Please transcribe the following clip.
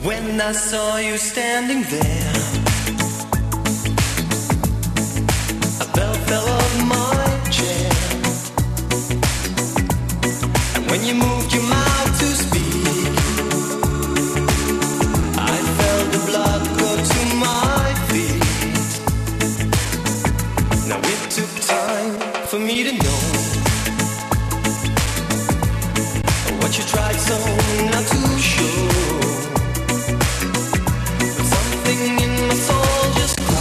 When I saw you standing there, a bell fell off my chair. And when you moved your mouth to speak,